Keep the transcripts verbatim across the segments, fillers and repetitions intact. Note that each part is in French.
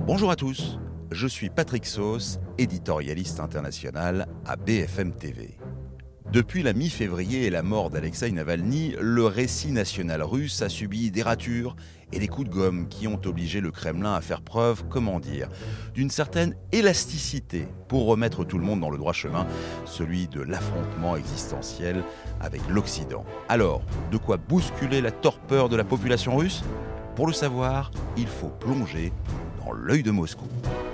Bonjour à tous, je suis Patrick Sauce, éditorialiste international à B F M T V. Depuis la mi-février et la mort d'Alexeï Navalny, le récit national russe a subi des ratures et des coups de gomme qui ont obligé le Kremlin à faire preuve, comment dire, d'une certaine élasticité pour remettre tout le monde dans le droit chemin, celui de l'affrontement existentiel avec l'Occident. Alors, de quoi bousculer la torpeur de la population russe ? Pour le savoir, il faut plonger dans l'œil de Moscou.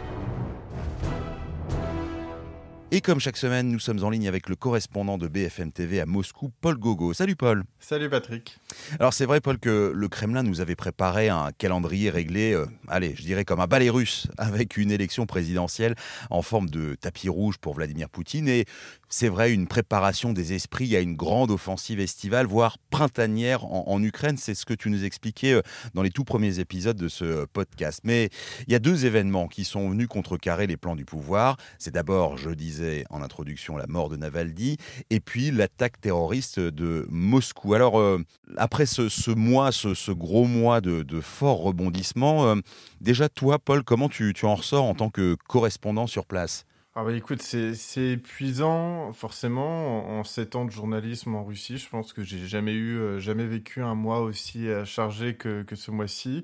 Et comme chaque semaine, nous sommes en ligne avec le correspondant de B F M T V à Moscou, Paul Gogo. Salut Paul. Salut Patrick. Alors c'est vrai Paul que le Kremlin nous avait préparé un calendrier réglé, euh, allez, je dirais comme un ballet russe, avec une élection présidentielle en forme de tapis rouge pour Vladimir Poutine. Et c'est vrai, une préparation des esprits à une grande offensive estivale, voire printanière en, en Ukraine. C'est ce que tu nous expliquais euh, dans les tout premiers épisodes de ce podcast. Mais il y a deux événements qui sont venus contrecarrer les plans du pouvoir. C'est d'abord, je disais en introduction, la mort de Navalny, et puis l'attaque terroriste de Moscou. Alors, euh, après ce, ce mois, ce, ce gros mois de, de forts rebondissements, euh, déjà toi, Paul, comment tu, tu en ressors en tant que correspondant sur place ? Ah bah écoute, c'est, c'est épuisant, forcément, en, en sept ans de journalisme en Russie. Je pense que j'ai jamais eu, euh, jamais vécu un mois aussi euh, chargé que, que ce mois-ci.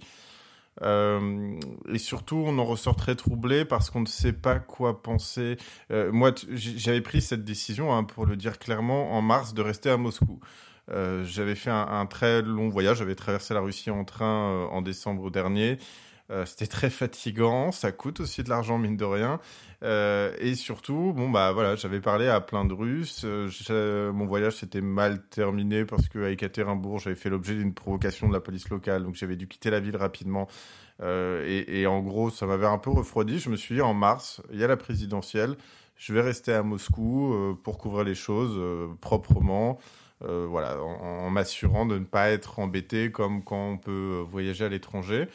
Euh, et surtout, on en ressort très troublé parce qu'on ne sait pas quoi penser. Euh, moi, t- j'avais pris cette décision, hein, pour le dire clairement, en mars, de rester à Moscou. Euh, j'avais fait un, un très long voyage, j'avais traversé la Russie en train euh, en décembre dernier. Euh, c'était très fatigant, ça coûte aussi de l'argent mine de rien. Euh, et surtout, bon bah voilà, j'avais parlé à plein de Russes. Euh, j'ai- mon voyage s'était mal terminé parce qu'à Ekaterinbourg, j'avais fait l'objet d'une provocation de la police locale, donc j'avais dû quitter la ville rapidement. Euh, et, et en gros, ça m'avait un peu refroidi. Je me suis dit, en mars, il y a la présidentielle, je vais rester à Moscou euh, pour couvrir les choses euh, proprement. Euh, voilà, en, en m'assurant de ne pas être embêté comme quand on peut voyager à l'étranger.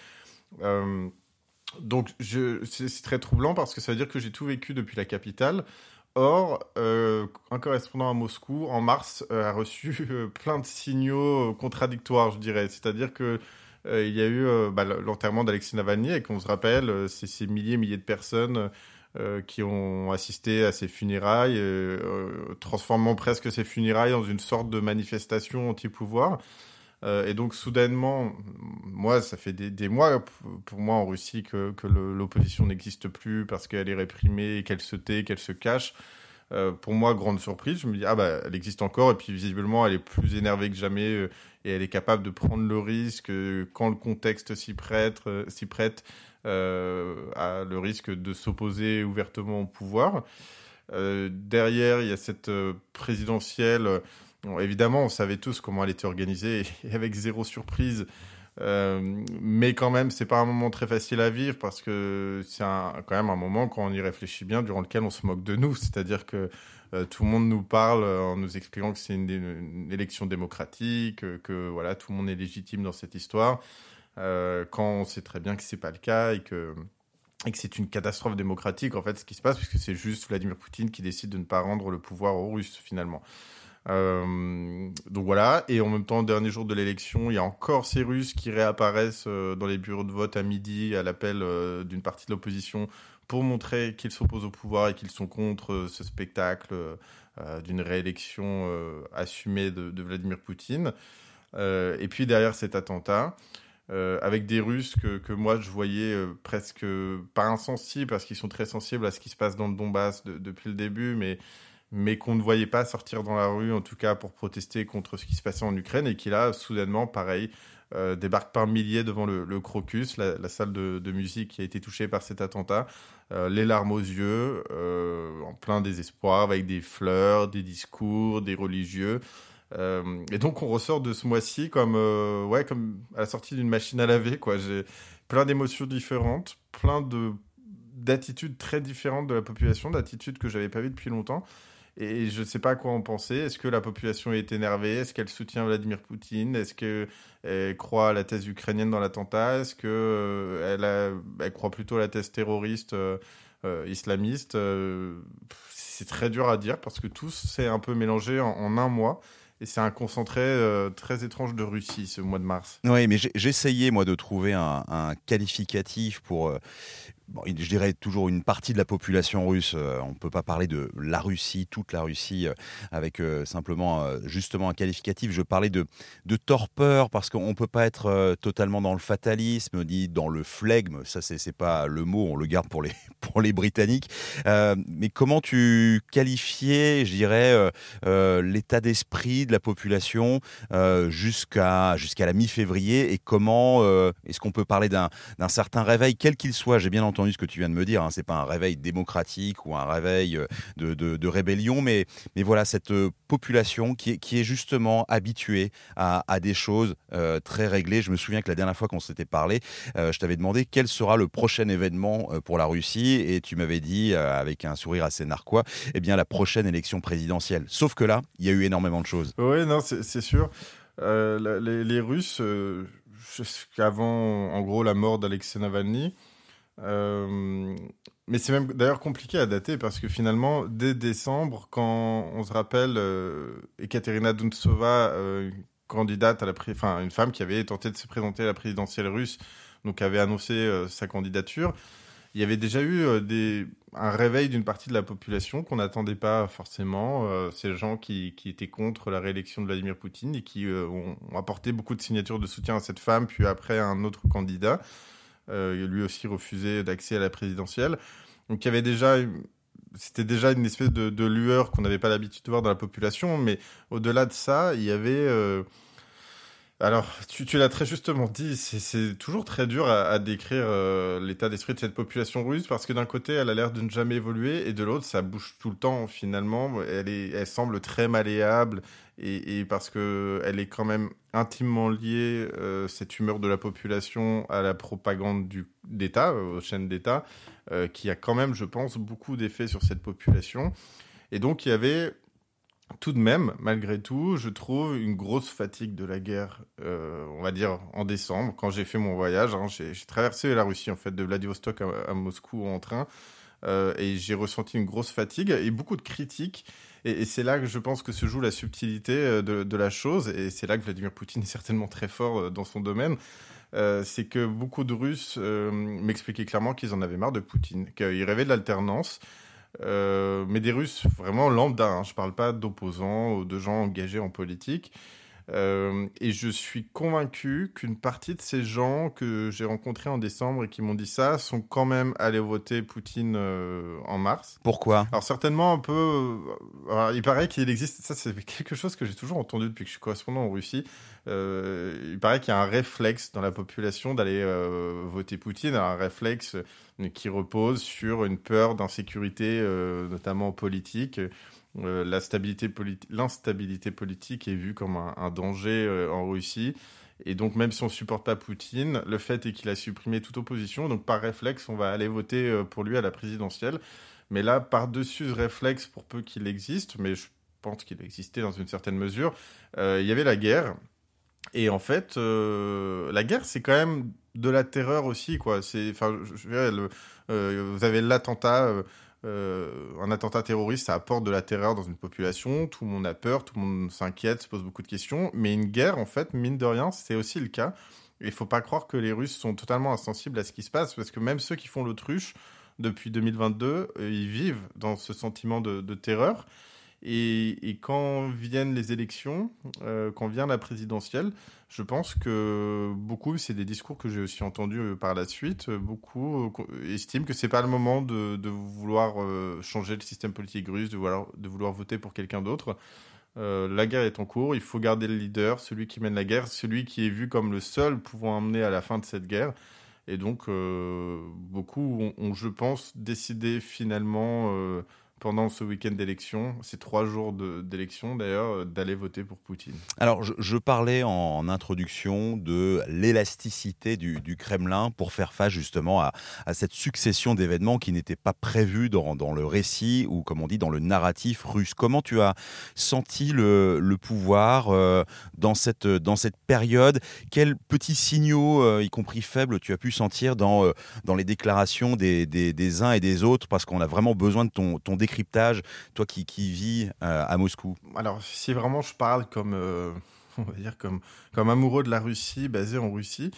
Euh, donc je, c'est, c'est très troublant parce que ça veut dire que j'ai tout vécu depuis la capitale. Or, euh, un correspondant à Moscou, en mars, euh, a reçu euh, plein de signaux euh, contradictoires, je dirais. C'est-à-dire que euh, il y a eu euh, bah, l'enterrement d'Alexeï Navalny, et qu'on se rappelle, euh, c'est ces milliers et milliers de personnes euh, qui ont assisté à ces funérailles, euh, euh, transformant presque ces funérailles dans une sorte de manifestation anti-pouvoir. Euh, et donc, soudainement, moi, ça fait des, des mois, pour moi, en Russie, que, que le, l'opposition n'existe plus parce qu'elle est réprimée, qu'elle se tait, qu'elle se cache. Euh, pour moi, grande surprise, je me dis, ah bah, elle existe encore, et puis visiblement, elle est plus énervée que jamais, euh, et elle est capable de prendre le risque, euh, quand le contexte s'y prête, euh, s'y prête euh, à le risque de s'opposer ouvertement au pouvoir. Euh, derrière, il y a cette euh, présidentielle. Bon, évidemment, on savait tous comment elle était organisée, et avec zéro surprise. Euh, mais quand même, c'est pas un moment très facile à vivre parce que c'est un, quand même un moment, quand on y réfléchit bien, durant lequel on se moque de nous. C'est-à-dire que euh, tout le monde nous parle en nous expliquant que c'est une, une élection démocratique, que, que voilà, tout le monde est légitime dans cette histoire, euh, quand on sait très bien que c'est pas le cas et que et que c'est une catastrophe démocratique, en fait, ce qui se passe, puisque c'est juste Vladimir Poutine qui décide de ne pas rendre le pouvoir aux Russes, finalement. Euh, donc voilà, et en même temps, dernier jour de l'élection, il y a encore ces Russes qui réapparaissent euh, dans les bureaux de vote à midi à l'appel euh, d'une partie de l'opposition pour montrer qu'ils s'opposent au pouvoir et qu'ils sont contre euh, ce spectacle euh, d'une réélection euh, assumée de, de Vladimir Poutine. Euh, et puis derrière cet attentat, euh, avec des Russes que, que moi je voyais euh, presque pas insensibles, parce qu'ils sont très sensibles à ce qui se passe dans le Donbass de, depuis le début, mais mais qu'on ne voyait pas sortir dans la rue, en tout cas pour protester contre ce qui se passait en Ukraine, et qui là, soudainement, pareil, euh, débarquent par milliers devant le, le Crocus, la, la salle de, de musique qui a été touchée par cet attentat, euh, les larmes aux yeux, euh, en plein désespoir, avec des fleurs, des discours, des religieux. Euh, et donc, on ressort de ce mois-ci comme, euh, ouais, comme à la sortie d'une machine à laver, quoi. J'ai plein d'émotions différentes, plein de, d'attitudes très différentes de la population, d'attitudes que j'avais pas vues depuis longtemps. Et je ne sais pas à quoi en penser. Est-ce que la population est énervée ? Est-ce qu'elle soutient Vladimir Poutine ? Est-ce qu'elle croit à la thèse ukrainienne dans l'attentat ? Est-ce qu'elle euh, elle croit plutôt à la thèse terroriste euh, euh, islamiste ? euh, C'est très dur à dire parce que tout s'est un peu mélangé en, en un mois. Et c'est un concentré euh, très étrange de Russie, ce mois de mars. Oui, mais j'ai, j'essayais, moi, de trouver un, un qualificatif pour... Euh... bon, je dirais toujours une partie de la population russe. Euh, on ne peut pas parler de la Russie, toute la Russie, euh, avec euh, simplement euh, justement un qualificatif. Je parlais de, de torpeur parce qu'on ne peut pas être euh, totalement dans le fatalisme, ni dans le flegme. Ça, c'est, c'est pas le mot, on le garde pour les, pour les Britanniques. Euh, mais comment tu qualifiais, je dirais, euh, euh, l'état d'esprit de la population euh, jusqu'à, jusqu'à la mi-février et comment euh, est-ce qu'on peut parler d'un, d'un certain réveil, quel qu'il soit? J'ai bien entendu ce que tu viens de me dire, hein, c'est pas un réveil démocratique ou un réveil euh, de, de, de rébellion, mais, mais voilà, cette euh, population qui est, qui est justement habituée à, à des choses euh, très réglées. Je me souviens que la dernière fois qu'on s'était parlé, euh, je t'avais demandé quel sera le prochain événement euh, pour la Russie et tu m'avais dit, euh, avec un sourire assez narquois, eh bien la prochaine élection présidentielle. Sauf que là, il y a eu énormément de choses. Oui, non, c'est, c'est sûr. Euh, la- les, les Russes, euh, jusqu'avant, en gros, la mort d'Alexei Navalny, euh, mais c'est même d'ailleurs compliqué à dater parce que finalement, dès décembre, quand on se rappelle, euh, Ekaterina Duntsova, euh, candidate à la, pré- enfin, une femme qui avait tenté de se présenter à la présidentielle russe, donc avait annoncé euh, sa candidature. Il y avait déjà eu euh, des, un réveil d'une partie de la population qu'on n'attendait pas forcément. Euh, ces gens qui, qui étaient contre la réélection de Vladimir Poutine et qui euh, ont, ont apporté beaucoup de signatures de soutien à cette femme, puis après à un autre candidat. Euh, lui aussi refusé d'accès à la présidentielle. Donc il y avait déjà, c'était déjà une espèce de, de lueur qu'on n'avait pas l'habitude de voir dans la population. Mais au-delà de ça, il y avait... euh, alors, tu, tu l'as très justement dit, c'est, c'est toujours très dur à, à décrire euh, l'état d'esprit de cette population russe parce que d'un côté, elle a l'air de ne jamais évoluer et de l'autre, ça bouge tout le temps finalement. Elle est, elle semble très malléable et, et parce que elle est quand même intimement liée, euh, cette humeur de la population, à la propagande du, d'État, euh, aux chaînes d'État, euh, qui a quand même, je pense, beaucoup d'effets sur cette population. Et donc, il y avait tout de même, malgré tout, je trouve une grosse fatigue de la guerre, euh, on va dire en décembre, quand j'ai fait mon voyage. Hein, j'ai, j'ai traversé la Russie, en fait, de Vladivostok à, à Moscou en train, euh, et j'ai ressenti une grosse fatigue et beaucoup de critiques. Et, et c'est là que je pense que se joue la subtilité euh, de, de la chose, et c'est là que Vladimir Poutine est certainement très fort euh, dans son domaine. Euh, c'est que beaucoup de Russes euh, m'expliquaient clairement qu'ils en avaient marre de Poutine, qu'ils rêvaient de l'alternance. Euh, mais des Russes vraiment lambda, hein, je parle pas d'opposants ou de gens engagés en politique. Euh, et je suis convaincu qu'une partie de ces gens que j'ai rencontrés en décembre et qui m'ont dit ça sont quand même allés voter Poutine euh, en mars. Pourquoi? Alors certainement un peu... euh, alors, il paraît qu'il existe... Ça, c'est quelque chose que j'ai toujours entendu depuis que je suis correspondant en Russie. Euh, il paraît qu'il y a un réflexe dans la population d'aller euh, voter Poutine, un réflexe euh, qui repose sur une peur d'insécurité, euh, notamment politique. Euh, la stabilité politi- l'instabilité politique est vue comme un, un danger euh, en Russie. Et donc, même si on ne supporte pas Poutine, le fait est qu'il a supprimé toute opposition. Donc, par réflexe, on va aller voter euh, pour lui à la présidentielle. Mais là, par-dessus ce réflexe, pour peu qu'il existe, mais je pense qu'il existait dans une certaine mesure, euh, il y avait la guerre. Et en fait, euh, la guerre, c'est quand même de la terreur aussi, quoi. C'est, enfin, je, je dirais, le, euh, vous avez l'attentat... Euh, Euh, un attentat terroriste, ça apporte de la terreur dans une population, tout le monde a peur, tout le monde s'inquiète, se pose beaucoup de questions, mais une guerre, en fait, mine de rien, c'est aussi le cas. Et il faut pas croire que les Russes sont totalement insensibles à ce qui se passe, parce que même ceux qui font l'autruche, depuis deux mille vingt-deux, euh, ils vivent dans ce sentiment de, de terreur. Et, et quand viennent les élections, euh, quand vient la présidentielle, je pense que beaucoup, c'est des discours que j'ai aussi entendus euh, par la suite, euh, beaucoup euh, estiment que c'est pas le moment de, de vouloir euh, changer le système politique russe, de vouloir, de vouloir voter pour quelqu'un d'autre. Euh, la guerre est en cours, il faut garder le leader, celui qui mène la guerre, celui qui est vu comme le seul pouvant amener à la fin de cette guerre. Et donc, euh, beaucoup ont, ont, je pense, décidé finalement... Euh, pendant ce week-end d'élection, ces trois jours de, d'élection d'ailleurs, d'aller voter pour Poutine. Alors, je, je parlais en, en introduction de l'élasticité du, du Kremlin pour faire face justement à, à cette succession d'événements qui n'étaient pas prévus dans, dans le récit ou, comme on dit, dans le narratif russe. Comment tu as senti le, le pouvoir euh, dans, cette, dans cette période? Quels petits signaux, euh, y compris faibles, tu as pu sentir dans, euh, dans les déclarations des, des, des uns et des autres? Parce qu'on a vraiment besoin de ton, ton décryptage, toi qui, qui vis euh, à Moscou. Alors, si vraiment je parle comme, euh, on va dire comme, comme amoureux de la Russie, basé en Russie,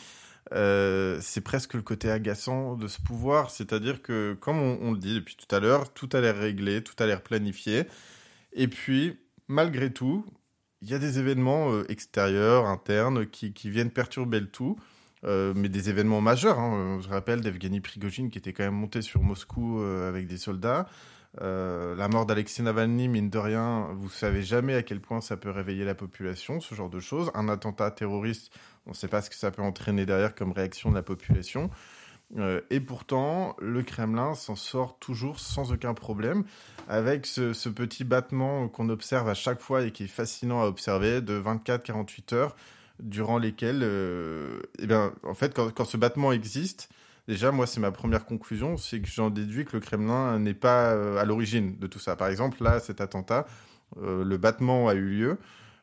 Euh, c'est presque le côté agaçant de ce pouvoir, c'est-à-dire que, comme on, on le dit depuis tout à l'heure, tout a l'air réglé, tout a l'air planifié, et puis, malgré tout, il y a des événements euh, extérieurs, internes, qui, qui viennent perturber le tout, euh, mais des événements majeurs. Hein. Je rappelle d'Evgeny Prigojine qui était quand même monté sur Moscou euh, avec des soldats. Euh, la mort d'Alexei Navalny, mine de rien, vous savez jamais à quel point ça peut réveiller la population, ce genre de choses. Un attentat terroriste, on ne sait pas ce que ça peut entraîner derrière comme réaction de la population. Euh, et pourtant, le Kremlin s'en sort toujours sans aucun problème, avec ce, ce petit battement qu'on observe à chaque fois et qui est fascinant à observer, de vingt-quatre à quarante-huit heures, durant lesquelles, euh, eh bien, en fait, quand, quand ce battement existe, déjà, moi, c'est ma première conclusion, c'est que j'en déduis que le Kremlin n'est pas euh, à l'origine de tout ça. Par exemple, là, cet attentat, euh, le battement a eu lieu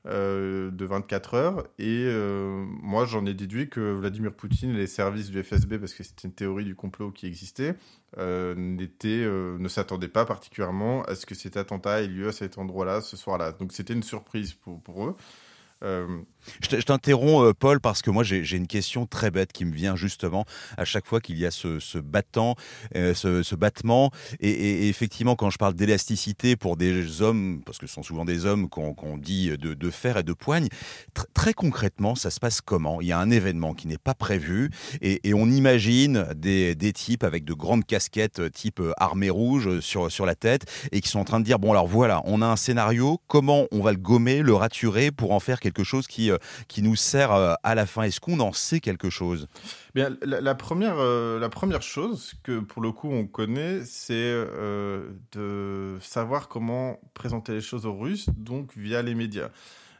euh, de vingt-quatre heures, et euh, moi, j'en ai déduit que Vladimir Poutine et les services du F S B, parce que c'était une théorie du complot qui existait, euh, n'étaient, euh, ne s'attendaient pas particulièrement à ce que cet attentat ait lieu à cet endroit-là, ce soir-là. Donc, c'était une surprise pour, pour eux. Euh... Je, t- je t'interromps, euh, Paul, parce que moi j'ai, j'ai une question très bête qui me vient justement à chaque fois qu'il y a ce, ce battant, euh, ce, ce battement. Et, et- et effectivement, quand je parle d'élasticité pour des hommes, parce que ce sont souvent des hommes qu'on, qu'on dit de, de fer et de poigne, tr- très concrètement, ça se passe comment? Il y a un événement qui n'est pas prévu et, et on imagine des, des types avec de grandes casquettes euh, type euh, armée rouge sur, sur la tête et qui sont en train de dire, bon alors voilà, on a un scénario, comment on va le gommer, le raturer pour en faire quelque chose qui, euh, qui nous sert euh, à la fin. Est-ce qu'on en sait quelque chose? Bien, la, la première, euh, la première chose que pour le coup on connaît, c'est euh, de savoir comment présenter les choses aux Russes, donc via les médias.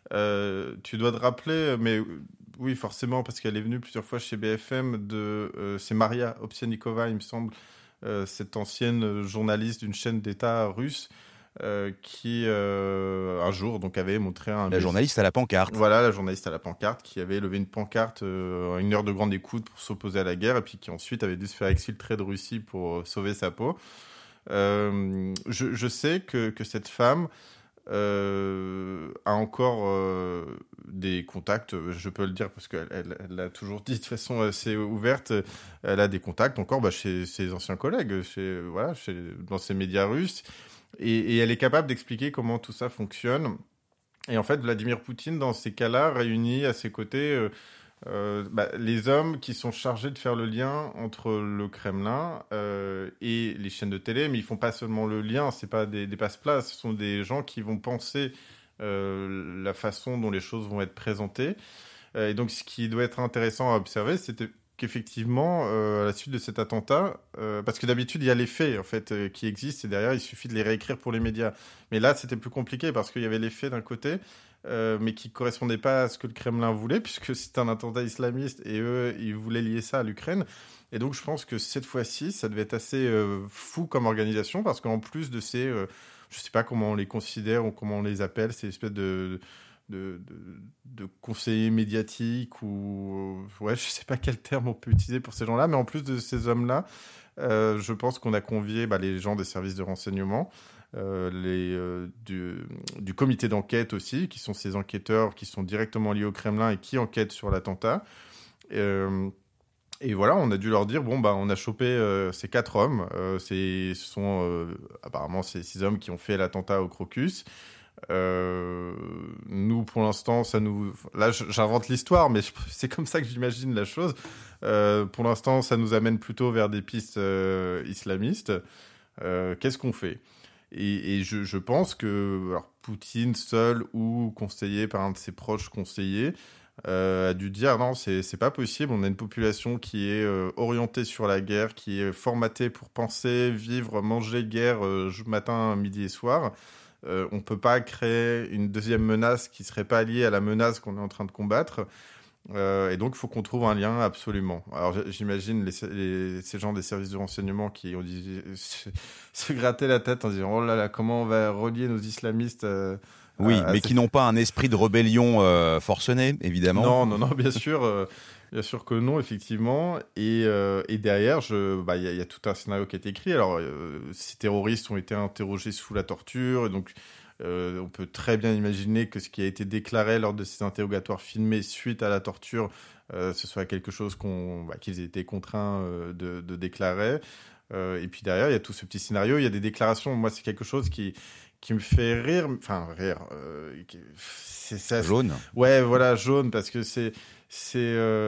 Euh, tu dois te rappeler, mais oui, forcément, parce qu'elle est venue plusieurs fois chez B F M, de, euh, c'est Maria Ovsianikova, il me semble, euh, cette ancienne journaliste d'une chaîne d'État russe, euh, qui euh, un jour donc avait montré un La journaliste à la pancarte. voilà, la journaliste à la pancarte qui avait levé une pancarte euh, à une heure de grande écoute pour s'opposer à la guerre et puis qui ensuite avait dû se faire exfiltrer de Russie pour euh, sauver sa peau. Euh, je, je sais que, que cette femme euh, a encore euh, des contacts, je peux le dire parce qu'elle elle, elle l'a toujours dit de façon assez ouverte, elle a des contacts encore bah, chez ses anciens collègues, chez, voilà, chez, dans ces médias russes, et, et elle est capable d'expliquer comment tout ça fonctionne. Et en fait, Vladimir Poutine, dans ces cas-là, réunit à ses côtés euh, euh, bah, les hommes qui sont chargés de faire le lien entre le Kremlin euh, et les chaînes de télé. Mais ils font pas seulement le lien, c'est pas des, des passe-plats, ce sont des gens qui vont penser euh, la façon dont les choses vont être présentées. Euh, et donc, ce qui doit être intéressant à observer, c'était qu'effectivement, euh, à la suite de cet attentat, euh, parce que d'habitude, il y a les faits en fait, euh, qui existent, et derrière, il suffit de les réécrire pour les médias. Mais là, c'était plus compliqué, parce qu'il y avait les faits d'un côté, euh, mais qui ne correspondaient pas à ce que le Kremlin voulait, puisque c'était un attentat islamiste, et eux, ils voulaient lier ça à l'Ukraine. Et donc, je pense que cette fois-ci, ça devait être assez euh, fou comme organisation, parce qu'en plus de ces... Euh, je ne sais pas comment on les considère, ou comment on les appelle, ces espèces de... De, de, de conseillers médiatiques ou ouais je sais pas quel terme on peut utiliser pour ces gens-là, mais en plus de ces hommes-là, euh, je pense qu'on a convié bah, les gens des services de renseignement, euh, les euh, du, du comité d'enquête aussi, qui sont ces enquêteurs qui sont directement liés au Kremlin et qui enquêtent sur l'attentat. Euh, Et voilà, on a dû leur dire, bon, bah, on a chopé euh, ces quatre hommes. Euh, c'est, ce sont euh, apparemment ces six hommes qui ont fait l'attentat au Crocus. Euh, nous, pour l'instant, ça nous... Là, j'invente l'histoire, mais je... c'est comme ça que j'imagine la chose. Euh, pour l'instant, ça nous amène plutôt vers des pistes euh, islamistes. Euh, qu'est-ce qu'on fait? Et, et je, je pense que alors, Poutine, seul ou conseillé par un de ses proches conseillers, euh, a dû dire non, c'est, c'est pas possible. On a une population qui est euh, orientée sur la guerre, qui est formatée pour penser, vivre, manger guerre euh, matin, midi et soir. Euh, on peut pas créer une deuxième menace qui serait pas liée à la menace qu'on est en train de combattre. Euh, et donc, il faut qu'on trouve un lien absolument. Alors, j'imagine les, les, ces gens des services de renseignement qui ont dit, se, se gratter la tête en disant oh là là, comment on va relier nos islamistes euh, Oui, à, à mais ces... qui n'ont pas un esprit de rébellion euh, forcené, évidemment. Non, non, non, bien sûr, euh, bien sûr que non, effectivement. Et, euh, et derrière, je, bah, il y, a, y a tout un scénario qui est écrit. Alors, euh, ces terroristes ont été interrogés sous la torture, et donc Euh, on peut très bien imaginer que ce qui a été déclaré lors de ces interrogatoires filmés suite à la torture, euh, ce soit quelque chose qu'on, bah, qu'ils aient été contraints euh, de, de déclarer. Euh, et puis derrière, il y a tout ce petit scénario, il y a des déclarations. Moi, c'est quelque chose qui, qui me fait rire, enfin rire. Euh, c'est ça. Jaune. Ouais, voilà, jaune, parce que c'est, c'est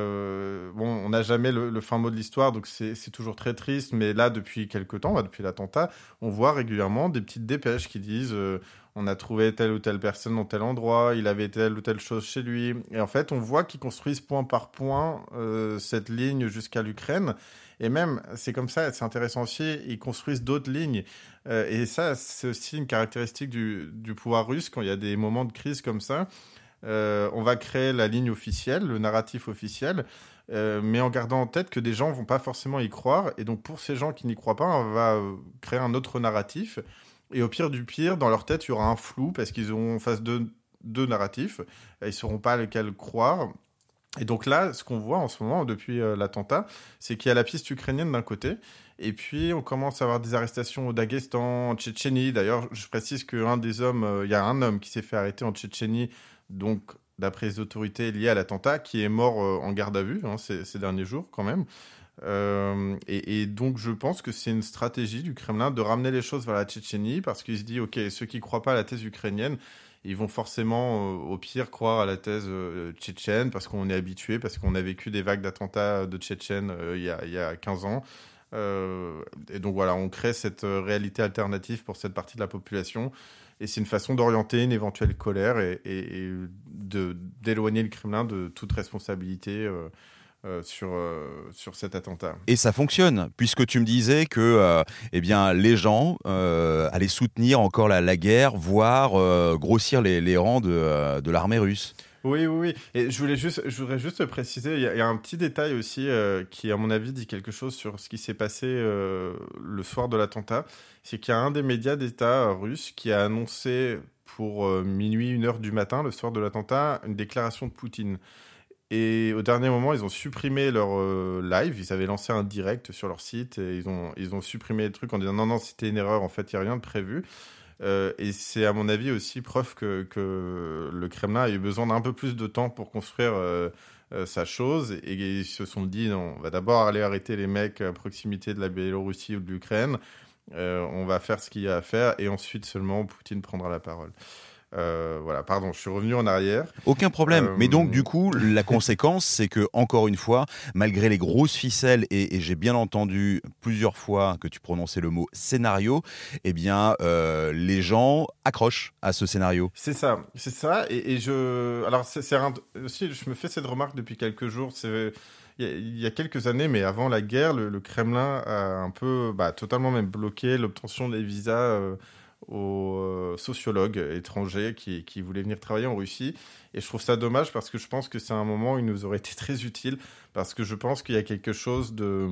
euh, bon, on n'a jamais le, le fin mot de l'histoire, donc c'est, c'est toujours très triste. Mais là, depuis quelques temps, bah, depuis l'attentat, on voit régulièrement des petites dépêches qui disent. Euh, on a trouvé telle ou telle personne dans tel endroit, il avait telle ou telle chose chez lui. Et en fait, on voit qu'ils construisent point par point euh, cette ligne jusqu'à l'Ukraine. Et même, c'est comme ça, c'est intéressant aussi, ils construisent d'autres lignes. Euh, et ça, c'est aussi une caractéristique du, du pouvoir russe quand il y a des moments de crise comme ça. Euh, on va créer la ligne officielle, le narratif officiel, euh, mais en gardant en tête que des gens vont pas forcément y croire. Et donc, pour ces gens qui n'y croient pas, on va euh, créer un autre narratif. Et au pire du pire, dans leur tête, il y aura un flou parce qu'ils auront en face deux, deux narratifs. Ils ne sauront pas lequel croire. Et donc là, ce qu'on voit en ce moment, depuis euh, l'attentat, c'est qu'il y a la piste ukrainienne d'un côté, et puis on commence à avoir des arrestations au Daghestan, en Tchétchénie. D'ailleurs, je précise qu'un des hommes, euh, il y a un homme qui s'est fait arrêter en Tchétchénie, donc d'après les autorités liées à l'attentat, qui est mort euh, en garde à vue hein, ces, ces derniers jours quand même. Euh, et, et donc je pense que c'est une stratégie du Kremlin de ramener les choses vers la Tchétchénie, parce qu'il se dit, ok, ceux qui ne croient pas à la thèse ukrainienne, ils vont forcément, euh, au pire, croire à la thèse euh, tchétchène, parce qu'on est habitué, parce qu'on a vécu des vagues d'attentats de Tchétchènes euh, il, y a, il y a quinze ans. Euh, et donc voilà, on crée cette euh, réalité alternative pour cette partie de la population. Et c'est une façon d'orienter une éventuelle colère et, et, et de, d'éloigner le Kremlin de toute responsabilité euh, euh, sur, euh, sur cet attentat. Et ça fonctionne, puisque tu me disais que euh, eh bien, les gens euh, allaient soutenir encore la, la guerre, voire euh, grossir les, les rangs de, euh, de l'armée russe. Oui, oui, oui. Et je voulais juste, je voudrais juste préciser, il y, a, il y a un petit détail aussi euh, qui, à mon avis, dit quelque chose sur ce qui s'est passé euh, le soir de l'attentat. C'est qu'il y a un des médias d'État euh, russes qui a annoncé pour euh, minuit, une heure du matin, le soir de l'attentat, une déclaration de Poutine. Et au dernier moment, ils ont supprimé leur euh, live. Ils avaient lancé un direct sur leur site et ils ont, ils ont supprimé le truc en disant non, non, c'était une erreur. En fait, il n'y a rien de prévu. Euh, et c'est à mon avis aussi preuve que, que le Kremlin a eu besoin d'un peu plus de temps pour construire euh, euh, sa chose. Et, et ils se sont dit non, on va d'abord aller arrêter les mecs à proximité de la Biélorussie ou de l'Ukraine. Euh, on va faire ce qu'il y a à faire et ensuite seulement Poutine prendra la parole. Euh, voilà, pardon, je suis revenu en arrière. Aucun problème. Euh, Mais donc, du coup, la conséquence, c'est que, encore une fois, malgré les grosses ficelles, et, et j'ai bien entendu plusieurs fois que tu prononçais le mot scénario, eh bien, euh, les gens accrochent à ce scénario. C'est ça, c'est ça. Et, et je. Alors, c'est, c'est un... aussi, je me fais cette remarque depuis quelques jours. C'est. Il y, a, il y a quelques années, mais avant la guerre, le, le Kremlin a un peu, bah, totalement même bloqué l'obtention des visas euh, aux euh, sociologues étrangers qui, qui voulaient venir travailler en Russie. Et je trouve ça dommage parce que je pense que c'est un moment où il nous aurait été très utile, parce que je pense qu'il y a quelque chose de...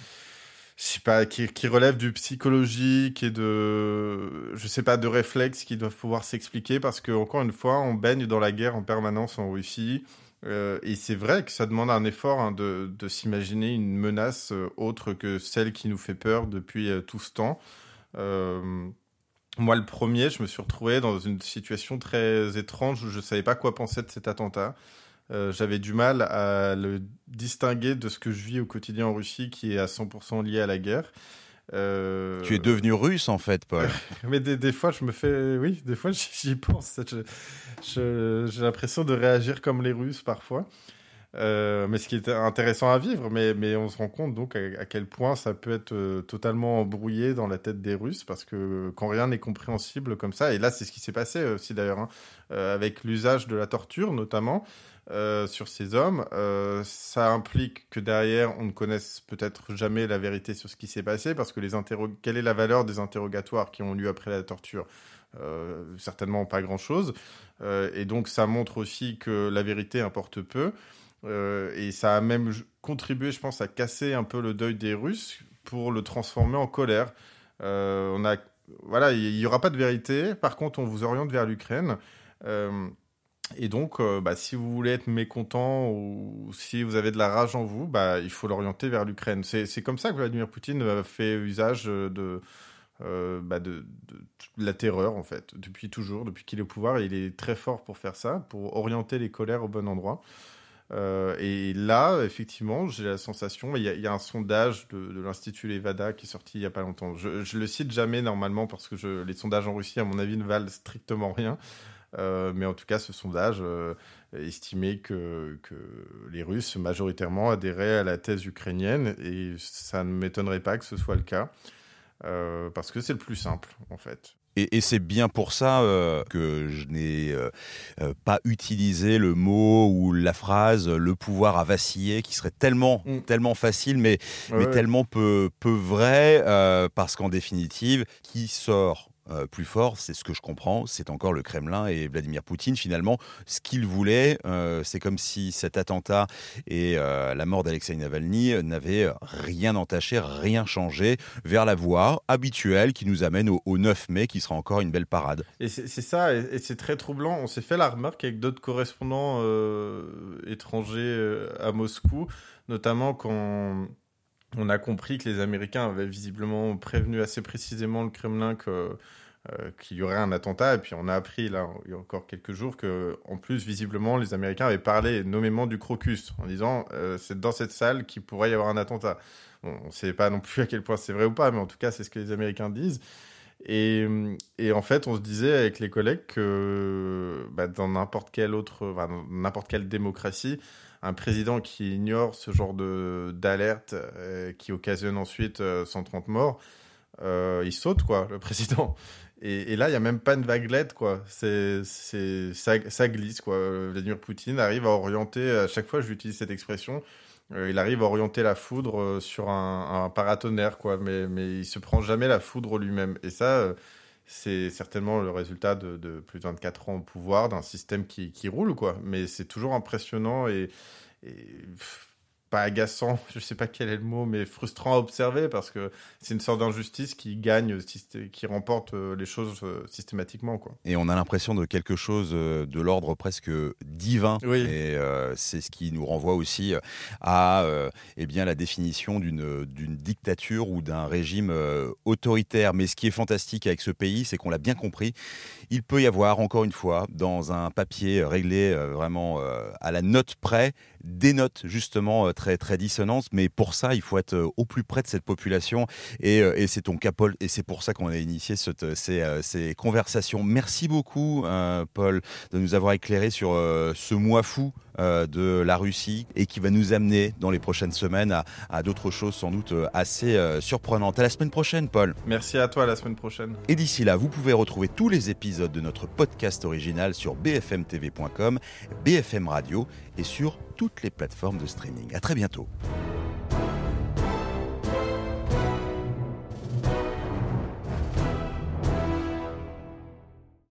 je sais pas, qui, qui relève du psychologique et de, je sais pas, de réflexes qui doivent pouvoir s'expliquer, parce que, encore une fois, on baigne dans la guerre en permanence en Russie. Euh, et c'est vrai que ça demande un effort hein, de, de s'imaginer une menace euh, autre que celle qui nous fait peur depuis euh, tout ce temps. Euh, Moi, le premier, je me suis retrouvé dans une situation très étrange où je savais pas quoi penser de cet attentat. Euh, j'avais du mal à le distinguer de ce que je vis au quotidien en Russie, qui est à cent pour cent lié à la guerre. Euh... Tu es devenu russe, en fait, Paul. Mais des, des fois, je me fais... Oui, des fois, j'y pense. Je, je, j'ai l'impression de réagir comme les Russes, parfois. Euh, mais ce qui est intéressant à vivre, mais, mais on se rend compte donc à, à quel point ça peut être euh, totalement embrouillé dans la tête des Russes, parce que quand rien n'est compréhensible comme ça, et là c'est ce qui s'est passé aussi d'ailleurs, hein, euh, avec l'usage de la torture notamment euh, sur ces hommes, euh, ça implique que derrière on ne connaisse peut-être jamais la vérité sur ce qui s'est passé, parce que les interro- quelle est la valeur des interrogatoires qui ont lieu après la torture? Euh, certainement pas grand-chose, euh, et donc ça montre aussi que la vérité importe peu. Euh, et ça a même contribué, je pense, à casser un peu le deuil des Russes pour le transformer en colère. Euh, on a, voilà, il n'y aura pas de vérité. Par contre, on vous oriente vers l'Ukraine. Euh, et donc, euh, bah, si vous voulez être mécontent ou si vous avez de la rage en vous, bah, il faut l'orienter vers l'Ukraine. C'est, c'est comme ça que Vladimir Poutine fait usage de... euh, bah de, de, de la terreur, en fait, depuis toujours, depuis qu'il est au pouvoir. Et il est très fort pour faire ça, pour orienter les colères au bon endroit. Euh, et là, effectivement, j'ai la sensation, il y a, il y a un sondage de, de l'Institut Levada qui est sorti il n'y a pas longtemps. Je, je le cite jamais normalement parce que je, les sondages en Russie, à mon avis, ne valent strictement rien. Euh, mais en tout cas, ce sondage euh, estimait que, que les Russes majoritairement adhéraient à la thèse ukrainienne, et ça ne m'étonnerait pas que ce soit le cas, euh, parce que c'est le plus simple, en fait. Et, et c'est bien pour ça euh, que je n'ai euh, euh, pas utilisé le mot ou la phrase « le pouvoir a vacillé », qui serait tellement, mm. tellement facile, mais, ouais, mais ouais. tellement peu, peu vrai, euh, parce qu'en définitive, qui sort Euh, plus fort, c'est ce que je comprends, c'est encore le Kremlin et Vladimir Poutine. Finalement, ce qu'il voulait, euh, c'est comme si cet attentat et euh, la mort d'Alexei Navalny n'avaient rien entaché, rien changé vers la voie habituelle qui nous amène au, au neuf mai, qui sera encore une belle parade. Et c'est, c'est ça, et, et c'est très troublant. On s'est fait la remarque avec d'autres correspondants euh, étrangers euh, à Moscou, notamment quand on a compris que les Américains avaient visiblement prévenu assez précisément le Kremlin que, euh, qu'il y aurait un attentat. Et puis on a appris, là, il y a encore quelques jours, qu'en plus, visiblement, les Américains avaient parlé nommément du Crocus, en disant euh, c'est dans cette salle qu'il pourrait y avoir un attentat. Bon, on ne sait pas non plus à quel point c'est vrai ou pas, mais en tout cas, c'est ce que les Américains disent. Et, et en fait, on se disait avec les collègues que bah, dans n'importe quelle autre, enfin, dans n'importe quelle démocratie, un président qui ignore ce genre de, d'alerte euh, qui occasionne ensuite euh, cent trente morts, euh, il saute, quoi, le président. Et, et là, il n'y a même pas une vaguelette, quoi. C'est, c'est, ça, ça glisse, quoi. Vladimir Poutine arrive à orienter, à chaque fois j'utilise cette expression, euh, il arrive à orienter la foudre euh, sur un, un paratonnerre, quoi. Mais, mais il ne se prend jamais la foudre lui-même. Et ça... Euh, c'est certainement le résultat de, de plus de vingt-quatre ans au pouvoir, d'un système qui, qui roule, quoi. Mais c'est toujours impressionnant et, et pff, pas agaçant, je sais pas quel est le mot, mais frustrant à observer, parce que c'est une sorte d'injustice qui gagne, qui remporte les choses systématiquement, quoi. Et on a l'impression de quelque chose de l'ordre presque divin. Oui. Et euh, c'est ce qui nous renvoie aussi à euh, eh bien, la définition d'une, d'une dictature ou d'un régime euh, autoritaire. Mais ce qui est fantastique avec ce pays, c'est qu'on l'a bien compris. Il peut y avoir, encore une fois, dans un papier réglé euh, vraiment euh, à la note près, des notes justement euh, très, très dissonantes. Mais pour ça, il faut être euh, au plus près de cette population. Et, euh, et c'est ton cas, Paul. Et c'est pour ça qu'on a initié cette, ces, euh, ces conversations. Merci beaucoup, euh, Paul, de nous avoir éclairé sur euh, ce mois fou euh, de la Russie et qui va nous amener dans les prochaines semaines à, à d'autres choses sans doute assez euh, surprenantes. À la semaine prochaine, Paul. Merci à toi, à la semaine prochaine. Et d'ici là, vous pouvez retrouver tous les épisodes de notre podcast original sur b f m t v point com, B F M Radio et sur toutes les plateformes de streaming. À très bientôt.